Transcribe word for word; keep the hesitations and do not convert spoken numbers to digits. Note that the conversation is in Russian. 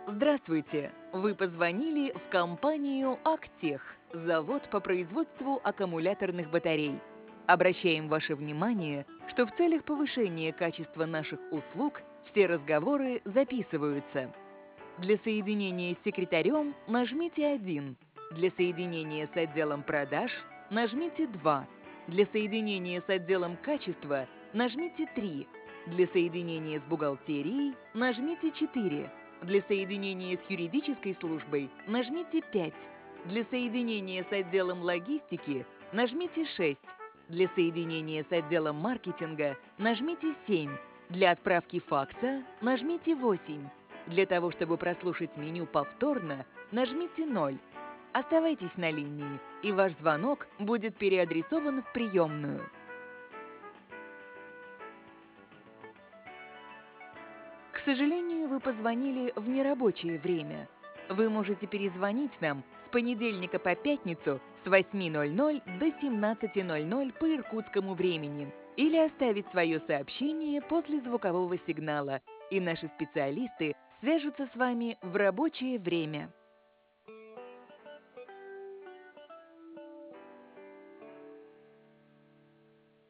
Здравствуйте! Вы позвонили в компанию «Актех», завод по производству аккумуляторных батарей. Обращаем ваше внимание, что в целях повышения качества наших услуг все разговоры записываются. Для соединения с секретарем нажмите один. Для соединения с отделом продаж нажмите два. Для соединения с отделом качества нажмите три. Для соединения с бухгалтерией нажмите четыре. Для соединения с юридической службой нажмите пять. Для соединения с отделом логистики нажмите шесть. Для соединения с отделом маркетинга нажмите семь. Для отправки факса нажмите восемь. Для того, чтобы прослушать меню повторно, нажмите ноль. Оставайтесь на линии, и ваш звонок будет переадресован в приемную. К сожалению, вы позвонили в нерабочее время. Вы можете перезвонить нам с понедельника по пятницу с восьми ноль-ноль до семнадцати ноль-ноль по иркутскому времени или оставить свое сообщение после звукового сигнала, и наши специалисты свяжутся с вами в рабочее время.